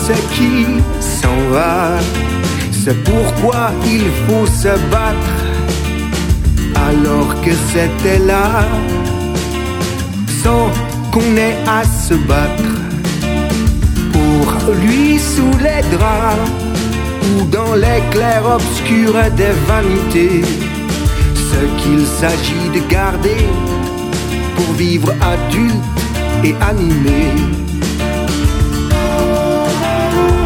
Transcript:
ce qui s'en va. C'est pourquoi il faut se battre alors que c'était là, sans qu'on ait à se battre. Pour lui sous les draps ou dans les clairs obscurs des vanités, ce qu'il s'agit de garder pour vivre adulte et animé.